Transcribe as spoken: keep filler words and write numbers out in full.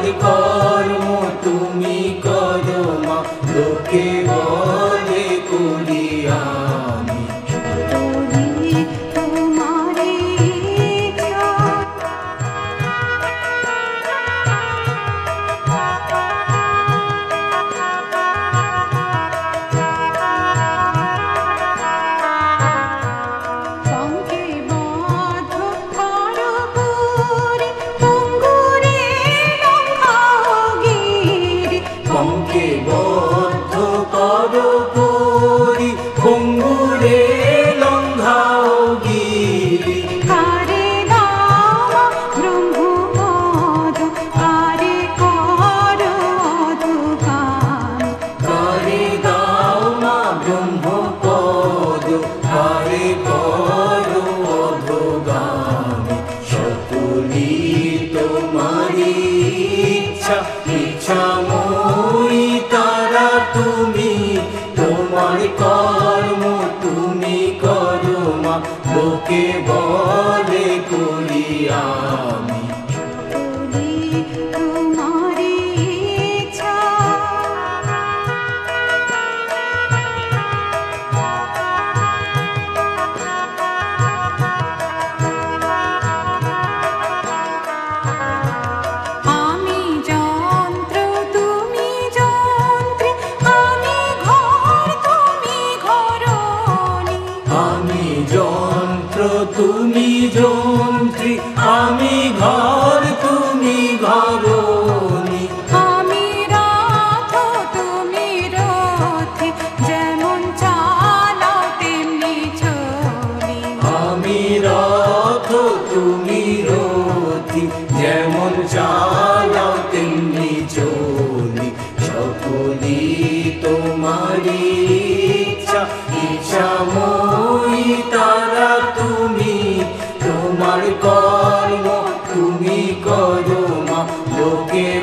কর্ম তুমি করো মা, লোকে বলে করি আমি। পঙ্কে বদ্ধ করো পরি, পঙ্গুরে লঙ্ঘাও গিরি। কারে দাও ব্রহ্মপদ, কারে করো অধোগামী। কারে দাও মা ব্রহ্মপদ, কারে করো অধোগামী। সকলি তোমারি ইচ্ছা, ইচ্ছাময়ী তারা তুমি। তোমার কর্ম তুমি করো মা, লোকে বলে করি আমি। সকলি তোমারি ইচ্ছা। আমি যন্ত্র তুমি যন্ত্রী, আমি ঘর তুমি ঘরণী। আমি যন্ত্র তুমি যন্ত্রী, আমি ঘর তুমি ঘরণী। আমি রথ তুমি রথী, যেমন চালাও তেমনি চলি। আমি রথ তুমি রথী, যেমন চালাও তেমনি চলি। সকলি তোমারি ইচ্ছা, ইচ্ছাময়ী তারা তুমি। তোমার কর্ম তুমি করো মা, লোকে